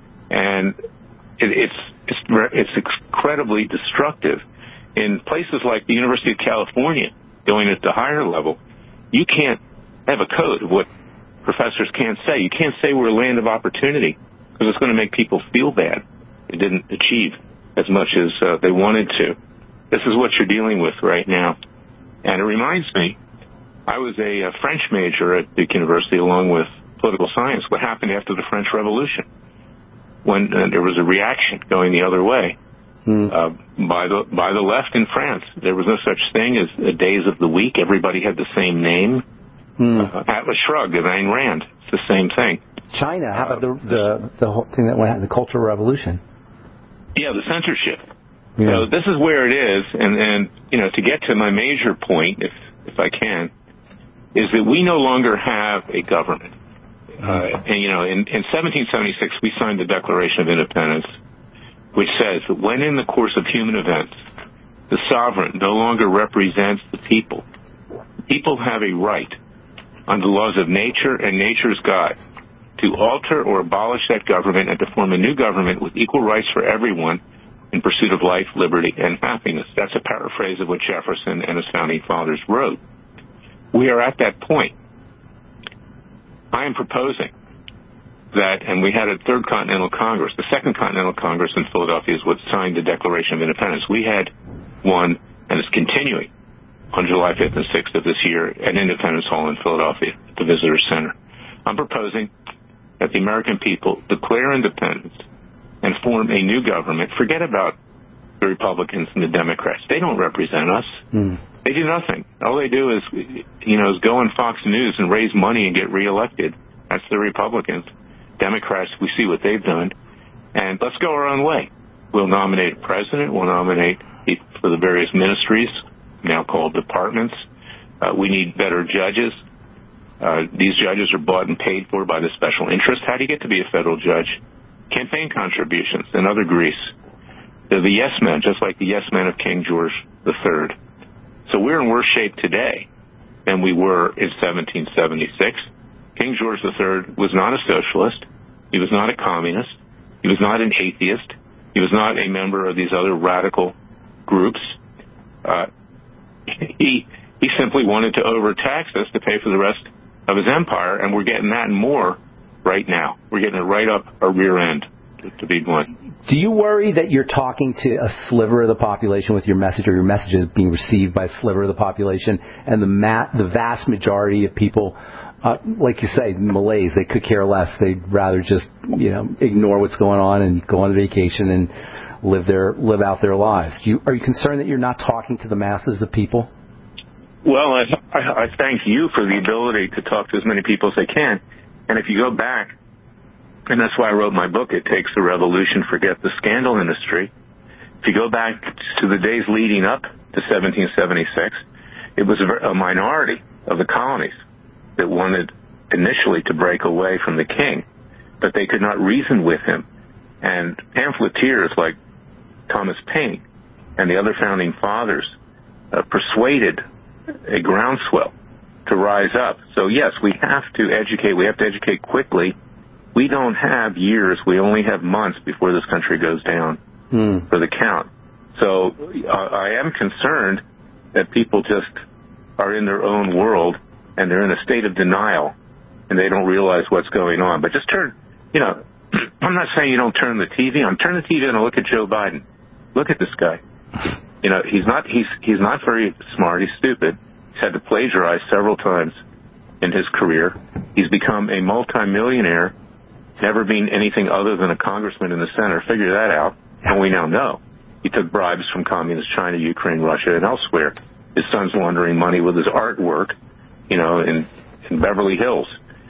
And it, it's, it's, it's incredibly destructive. In places like the University of California, going at the higher level, you can't have a code of what professors can't say. You can't say we're a land of opportunity because it's going to make people feel bad. They didn't achieve as much as uh, they wanted to. This is what you're dealing with right now. And it reminds me, I was a, a French major at Duke University along with political science. What happened after the French Revolution? When uh, there was a reaction going the other way mm. uh, by the by the left in France. There was no such thing as uh, days of the week. Everybody had the same name. Mm. Uh, Atlas Shrugged of Ayn Rand. It's the same thing. China. How about the the, the whole thing that went on, the Cultural Revolution? Yeah, the censorship. Yeah. So this is where it is, and and you know, to get to my major point, if if I can, is that we no longer have a government. Uh, and, you know, in, in seventeen seventy-six, we signed the Declaration of Independence, which says that when in the course of human events, the sovereign no longer represents the people, people have a right, under the laws of nature and nature's God, to alter or abolish that government and to form a new government with equal rights for everyone in pursuit of life, liberty, and happiness. That's a paraphrase of what Jefferson and his founding fathers wrote. We are at that point. I am proposing that, and we had a Third Continental Congress. The Second Continental Congress in Philadelphia is what signed the Declaration of Independence. We had one, and it's continuing, on July fifth and sixth of this year at Independence Hall in Philadelphia, at the Visitor Center. I'm proposing that the American people declare independence and form a new government. Forget about the Republicans and the Democrats. They don't represent us. Mm. They do nothing. All they do is, you know, is go on Fox News and raise money and get reelected. That's the Republicans. Democrats, we see what they've done. And let's go our own way. We'll nominate a president. We'll nominate people for the various ministries, now called departments. Uh, we need better judges. Uh, these judges are bought and paid for by the special interest. How do you get to be a federal judge? Campaign contributions and other grease. They're the yes men, just like the yes men of King George the Third. So we're in worse shape today than we were in seventeen seventy-six. King George the Third was not a socialist. He was not a communist. He was not an atheist. He was not a member of these other radical groups. Uh, he he simply wanted to overtax us to pay for the rest of his empire, and we're getting that and more right now. We're getting it right up our rear end, to, to be blunt. Do you worry that you're talking to a sliver of the population with your message, or your message is being received by a sliver of the population, and the ma- the vast majority of people, uh, like you say, Malays, they could care less. They'd rather just, you know, ignore what's going on and go on vacation and live their live out their lives. Do you, are you concerned that you're not talking to the masses of people? Well, I, I, I thank you for the ability to talk to as many people as I can. And if you go back, and that's why I wrote my book, It Takes a Revolution, Forget the Scandal Industry. If you go back to the days leading up to seventeen seventy-six, it was a, a minority of the colonies that wanted initially to break away from the king, but they could not reason with him. And pamphleteers like Thomas Paine and the other founding fathers uh, persuaded a groundswell to rise up. So, yes, we have to educate. We have to educate quickly. We don't have years. We only have months before this country goes down mm. for the count. So uh, I am concerned that people just are in their own world and they're in a state of denial and they don't realize what's going on. But just turn, you know, I'm not saying you don't turn the T V on. Turn the T V on and look at Joe Biden. Look at this guy. You know, he's not he's he's not very smart. He's stupid. He's had to plagiarize several times in his career. He's become a multimillionaire, never been anything other than a congressman in the Senate. Figure that out, and we now know. He took bribes from communist China, Ukraine, Russia, and elsewhere. His son's laundering money with his artwork, you know, in, in Beverly Hills.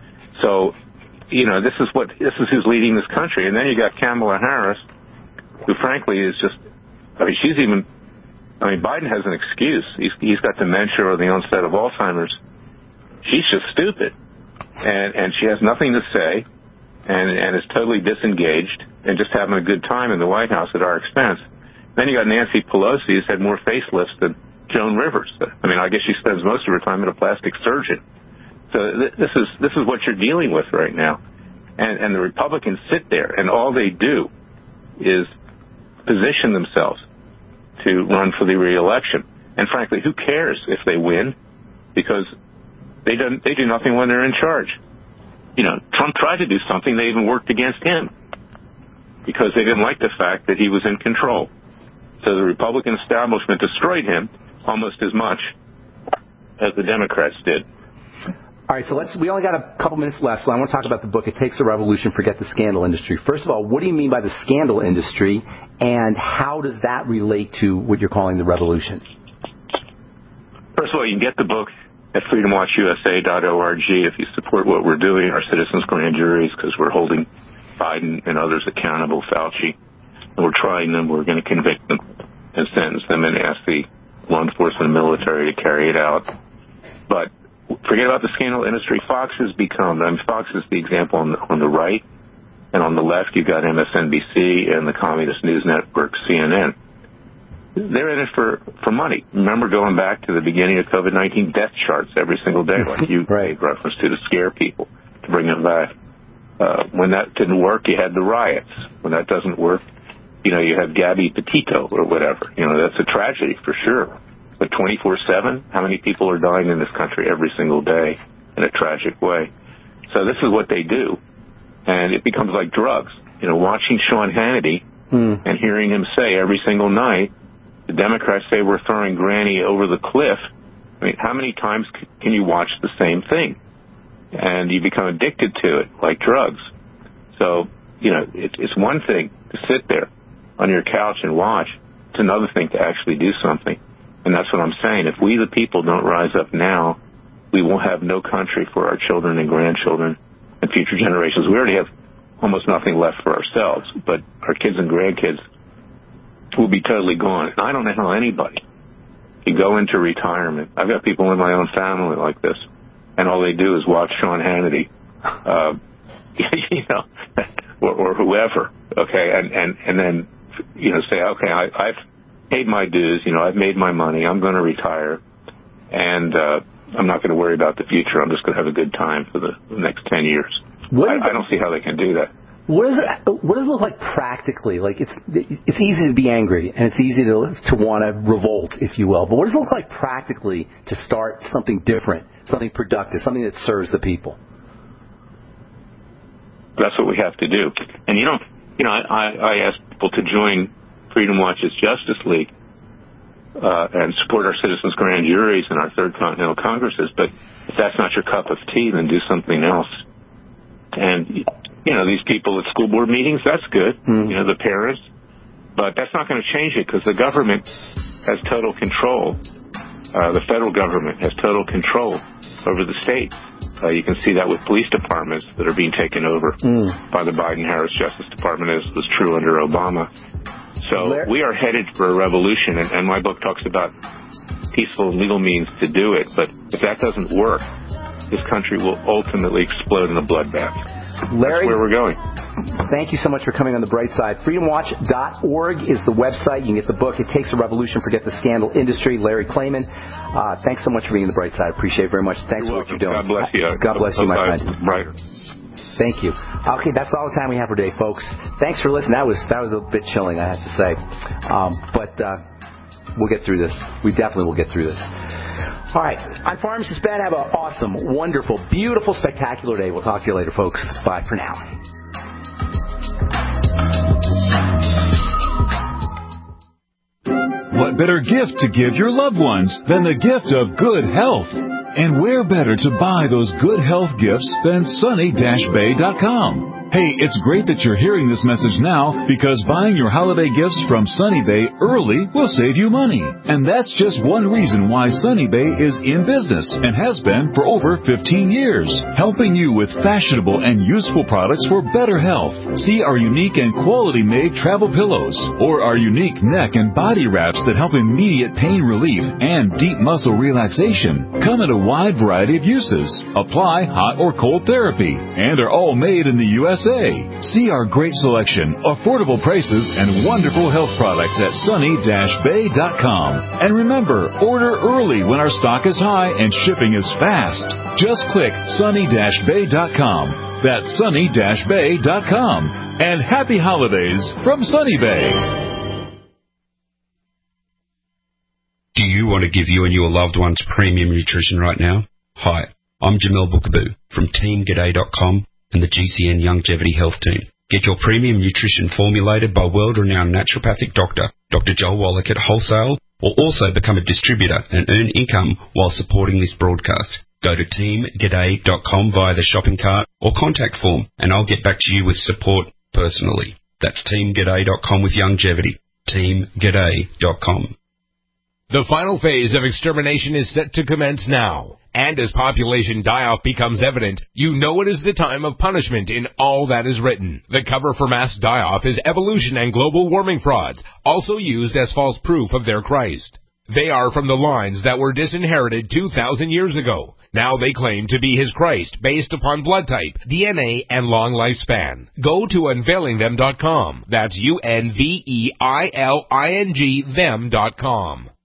So, you know, this is what this is who's leading this country. And then you got Kamala Harris, who frankly is just, I mean, she's even, I mean, Biden has an excuse. He's, he's got dementia or the onset of Alzheimer's. She's just stupid. And, and she has nothing to say and, and is totally disengaged and just having a good time in the White House at our expense. Then you got Nancy Pelosi, who's had more facelifts than Joan Rivers. I mean, I guess she spends most of her time at a plastic surgeon. So th- this is this is what you're dealing with right now. And, and the Republicans sit there, and all they do is position themselves to run for the re-election. And frankly, who cares if they win? Because they don't they do nothing when they're in charge. You know, Trump tried to do something, they even worked against him because they didn't like the fact that he was in control. So the Republican establishment destroyed him almost as much as the Democrats did. All right, so let's. We only got a couple minutes left, so I want to talk about the book, It Takes a Revolution, Forget the Scandal Industry. First of all, what do you mean by the scandal industry, and how does that relate to what you're calling the revolution? First of all, you can get the book at freedom watch u s a dot org if you support what we're doing, our citizens' grand juries, because we're holding Biden and others accountable, Fauci, and we're trying them. We're going to convict them and sentence them and ask the law enforcement and military to carry it out. But forget about the scandal industry. Fox has become, I mean, Fox is the example on the, on the right, and on the left you've got M S N B C and the Communist News Network, C N N. They're in it for, for money. Remember going back to the beginning of COVID nineteen, death charts every single day, like you made reference to, to scare people, to bring them back. Uh, when that didn't work, you had the riots. When that doesn't work, you know, you have Gabby Petito or whatever. You know, that's a tragedy for sure. But twenty-four seven, how many people are dying in this country every single day in a tragic way? So this is what they do. And it becomes like drugs. You know, watching Sean Hannity mm. and hearing him say every single night, the Democrats say we're throwing Granny over the cliff. I mean, how many times c- can you watch the same thing? And you become addicted to it, like drugs. So, you know, it, it's one thing to sit there on your couch and watch. It's another thing to actually do something. And that's what I'm saying. If we, the people, don't rise up now, we will have no country for our children and grandchildren and future generations. We already have almost nothing left for ourselves, but our kids and grandkids will be totally gone. And I don't know how anybody can go into retirement. I've got people in my own family like this, and all they do is watch Sean Hannity, uh, you know, or, or whoever, okay, and, and, and then, you know, say, okay, I, I've paid my dues, you know, I've made my money, I'm going to retire, and uh, I'm not going to worry about the future. I'm just going to have a good time for the, the next ten years. I, I don't see how they can do that. What does it? What does it look like practically? Like it's it's easy to be angry and it's easy to to want to revolt, if you will. But what does it look like practically to start something different, something productive, something that serves the people? That's what we have to do. And you know, you know, I, I ask people to join Freedom Watch's Justice League uh, and support our citizens' grand juries and our third continental congresses. But if that's not your cup of tea, then do something else. And you know, these people at school board meetings, that's good, mm-hmm. you know, the parents. But that's not going to change it because the government has total control. Uh, the federal government has total control over the states. Uh, you can see that with police departments that are being taken over mm. by the Biden-Harris Justice Department, as was true under Obama. So Larry. we are headed for a revolution, and, and my book talks about peaceful and legal means to do it. But if that doesn't work, this country will ultimately explode in a bloodbath. Larry, that's where we're going. Thank you so much for coming on the bright side. freedom watch dot org is the website. You can get the book, It Takes a Revolution, Forget the Scandal Industry. Larry Klayman, uh, thanks so much for being on the bright side. Appreciate it very much. Thanks you're for welcome. what you're doing. God bless you. God bless you, my friend. Brighter. Thank you. Okay, that's all the time we have for today, folks. Thanks for listening. That was that was a bit chilling, I have to say. Um, but uh, we'll get through this. We definitely will get through this. All right. I'm Pharmacist Ben. Have an awesome, wonderful, beautiful, spectacular day. We'll talk to you later, folks. Bye for now. What better gift to give your loved ones than the gift of good health? And where better to buy those good health gifts than sunny dash bay dot com? Hey, it's great that you're hearing this message now because buying your holiday gifts from Sunny Bay early will save you money. And that's just one reason why Sunny Bay is in business and has been for over fifteen years, helping you with fashionable and useful products for better health. See our unique and quality-made travel pillows or our unique neck and body wraps that help immediate pain relief and deep muscle relaxation. Come in a wide variety of uses, apply hot or cold therapy, and are all made in the U S A. See our great selection, affordable prices, and wonderful health products at sunny dash bay dot com. And remember, order early when our stock is high and shipping is fast. Just click sunny dash bay dot com. That's sunny dash bay dot com. And happy holidays from Sunny Bay. Do you want to give you and your loved ones premium nutrition right now? Hi, I'm Jamel Bookaboo from team g'day dot com and the G C N Longevity Health Team. Get your premium nutrition formulated by world-renowned naturopathic doctor, Doctor Joel Wallach at wholesale, or also become a distributor and earn income while supporting this broadcast. Go to team g'day dot com via the shopping cart or contact form, and I'll get back to you with support personally. That's team g'day dot com with longevity. team g'day dot com. The final phase of extermination is set to commence now. And as population die-off becomes evident, you know it is the time of punishment in all that is written. The cover for mass die-off is evolution and global warming frauds, also used as false proof of their Christ. They are from the lines that were disinherited two thousand years ago. Now they claim to be his Christ based upon blood type, D N A, and long lifespan. Go to unveiling them dot com. That's U N V E I L I N G them dot com.